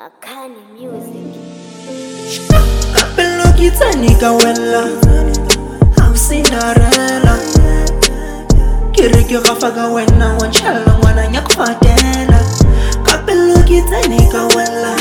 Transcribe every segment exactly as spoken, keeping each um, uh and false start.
Makani music. Kapelo kitsanika wella I'm Cinderella Kiriki gafaka wena wanchala mwana nyakufatela Kapelo kitsanika wella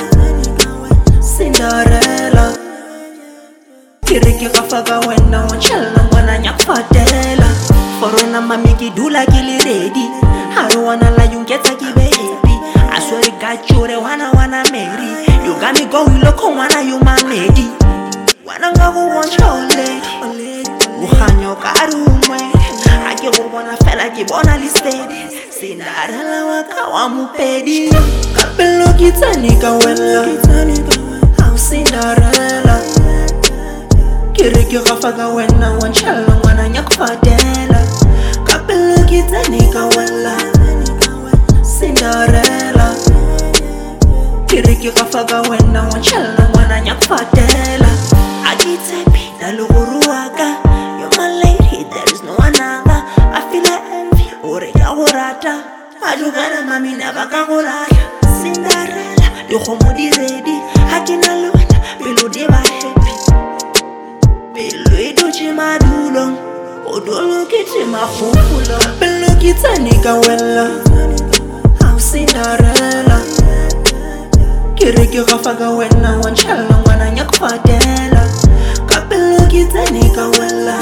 Cinderella Kiriki gafaka wena wanchala mwana nyakufatela Forona mami kidula kili ready I don't wanna lie, you get a give baby I swear to God, you the one I wanna marry. You got me going loco, wanna you my lady. Wanna go one chole. Uhanyo karumwe. I give wanna fella give wanna listed. Cinderella waka wamupedi. Kapelo kitanika wella. I'm Cinderella. Kiriki gafaka wena wanchala wana nyakufatela. Kapelo kitanika wella. Cinderella Kiriki gafaka wena wanchala mwana nyakufatela Agitepi daluguruwaka You're my lady, there is no another I feel like envy, ore ya horata Majugana mami nabakangolaya Cinderella, yohomo di ready Hakina luna, bilo diba happy Bilo iduchi madulong Odolo kiti mahupulo Bilo kitanika wella Cinderella Kiriki gafaka wena wanchala mwana nyakufatela Kapelo kitanika wella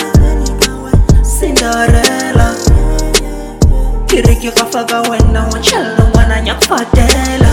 Cinderella Kiriki gafaka wena wanchala mwana nyakufatela